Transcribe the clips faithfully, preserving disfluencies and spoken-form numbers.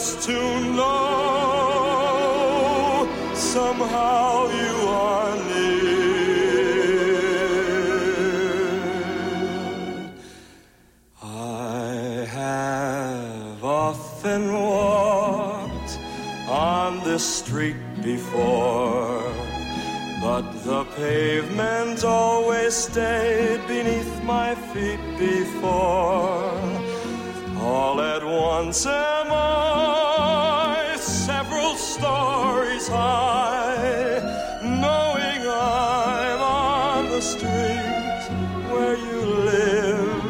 just to know somehow you are near. I have often walked on this street before, but the pavement always stayed beneath my feet before. All at once am I several stories high, knowing I'm on the street where you live.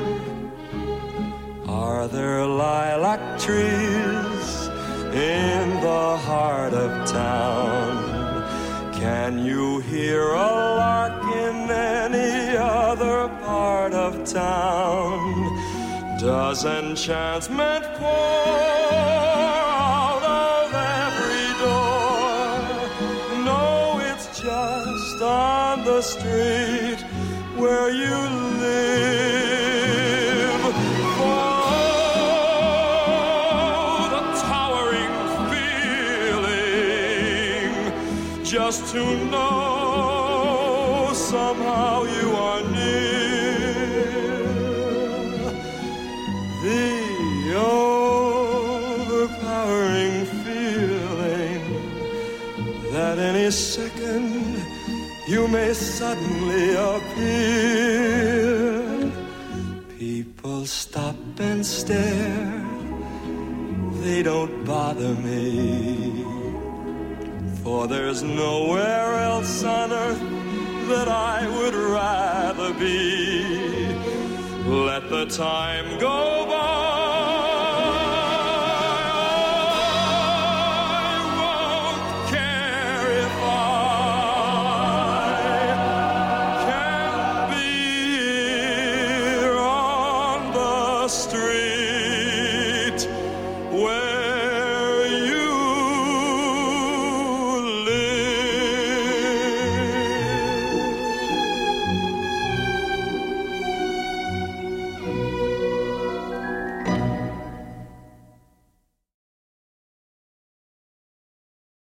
Are there lilac trees in the heart of town? Can you hear a lark in any other part of town? Does enchantment pour out of every door? No, it's just on the street where you live. Oh, the towering feeling, just to know somehow you are near. The overpowering feeling that any second you may suddenly appear. People stop and stare, they don't bother me, for there's nowhere else on earth that I would rather be. Let the time go by, I won't care if I can't be here on the street.